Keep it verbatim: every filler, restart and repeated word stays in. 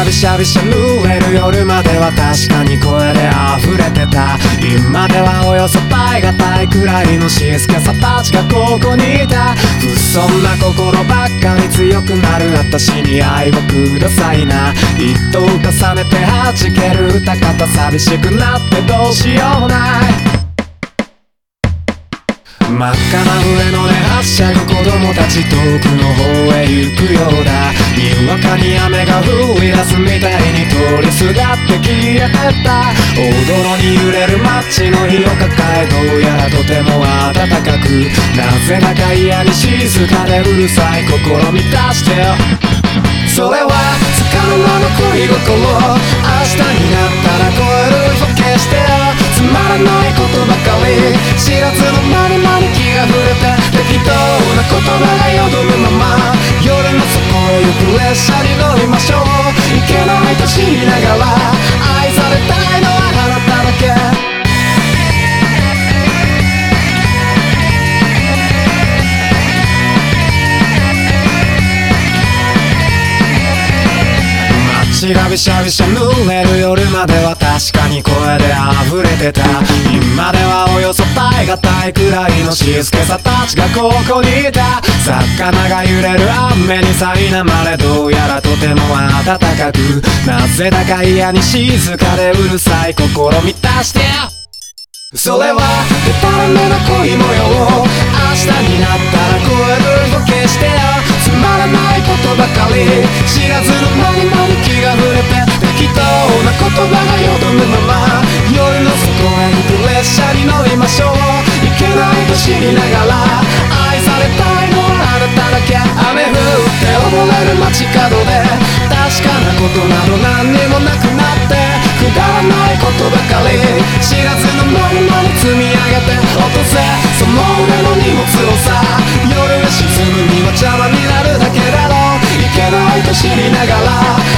がびしゃびしゃ濡れる夜までは確かに声で溢れてた。今ではおよそ耐え難いくらいの静けさたちがここにいた。不遜な心ばっかり強くなる私に愛をくださいな。一頭重ねて弾ける歌方寂しくなってどうしようもない。真っ赤な上野ではしゃぐ子供たち遠くの方へ行くようだ。にわかに雨が降り出すみたいに通りすがって消えてった。大泥に揺れる街の火を抱えどうやらとても暖かく、なぜだか嫌に静かでうるさい心満たしてよ。それはつかの間の恋心、明日になったら超えるぞ消してよ。つまらないことばかり知らずの間に間に気が触れて適当な言葉がよどむまま夜の底へ行く列車に乗りましょう。いけないと知りながら愛されたいのはあなただけ。街がびしゃびしゃ濡れる夜までは確かに声で溢れてた。今ではおよそ耐え難いくらいの静けさたちがここにいた。魚が揺れる雨に苛まれどうやらとても暖かく、なぜだか嫌に静かでうるさい心満たしてよ。それはでたらめな恋模様、明日になったら超えるぞ消してよ。つまらないことばかり知らずの間に間に気が触れて適当な言葉がよどむまま夜の底へ行く列車に乗りましょう。いけないと知りながら愛されたいのはあなただけ。雨降って溺れる街角で確かなことなど何にもなくなってくだらないことばかり知らずの間に間に積み上げて落とせその上の荷物をさ。夜が沈むには邪魔になるだけだろう。いけないと知りながら